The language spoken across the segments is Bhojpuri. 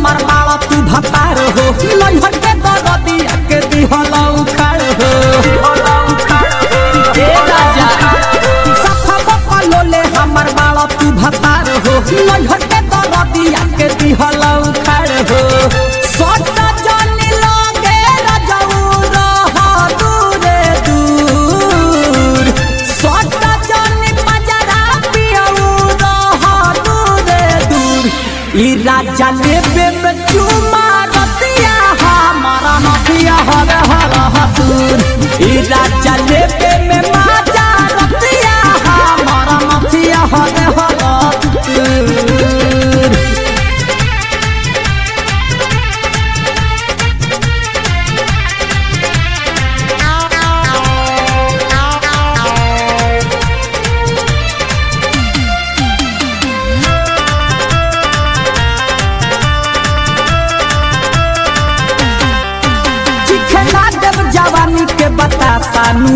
हमार बाला तू भतार हो नैहर के दरदिया के दिहला उखाड़ हो ए राजा सफा बकलो ले हमार बाला तू भतार हो नैहर के दरदिया के दिहला उखाड़ हो सोटा जानी लागे रजऊ रहा दूरे दूर सोटा जानी मजरा पियऊ रहा दूरे दूर ई राजा लेबे में चुमा रतिया हमारा नथिया हर हर हतूर ई राजा लेबे में माजा रतिया हमारा नथिया हर हर हतूर जवानी के बतासानु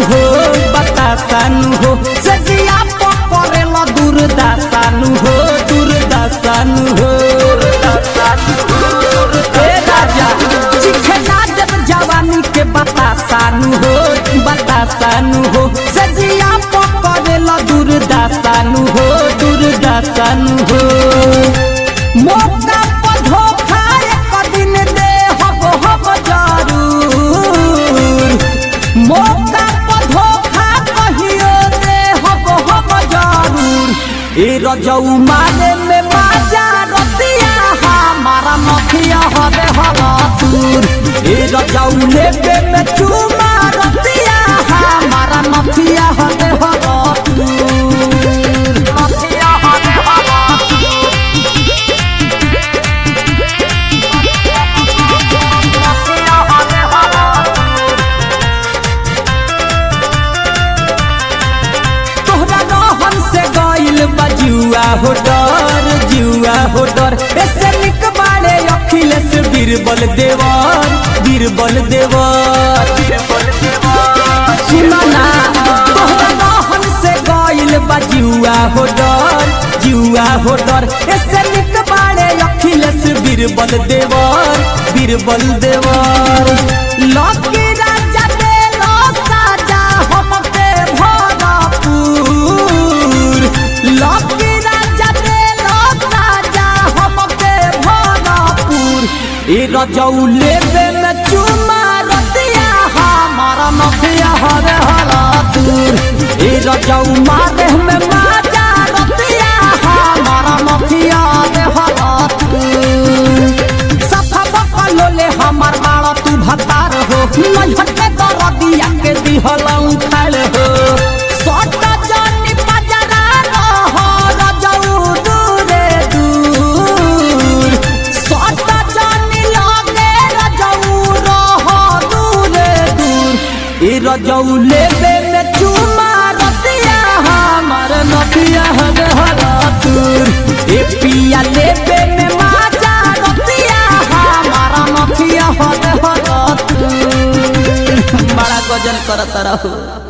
हो सजिया पकड़ेला दुर्दासानु हो ए राजा चिखना देव जवानी के बतासानु हो सजिया पकड़ेला दुर्दासानु हो मौका पर धोखा एक दिन दे हब जरूर मौका पर धोखा कहियो दे हब जरूर ए रजऊ मारे में माजा रतिया हमारा नथिया हरे हरतूर ए रजऊ लेबे में चुमा रतिया हमारा नथिया हरे हरतूर नथिया हरे हरतूर जुआ हो डर ऐसे निक बाड़े अखिलेश बीरबल देवर सुना तोहरा रहन से गइल बा जुआ हो डर ऐसे निक बाड़े अखिलेश बीरबल देवर लकी राजा दे लो साजा हमके भरपूर लकी राजा दे लो साजा हमके भरपूर ए रजऊ लेबे में चुमा रतिया हमारा नथिया हरे हरतूर ए रजऊ मारे में माजा रतिया हमारा नथिया हरे हरतूर सफा बकलो ले हमार बाला तू भतार हो नैहर के दरदिया के दिहला उखाड़ हो सोटा जानी मजरा रहो रजऊ दूरे दूर सोटा जानी लागे रजऊ रहो दूरे दूर ए रजऊ लेबे में चुमा रतिया हमार नथिया हर हरतूर ए पिया लेबे में माजा रतिया हमारा नथिया हर हरतूर बड़ा गजन करत रहो।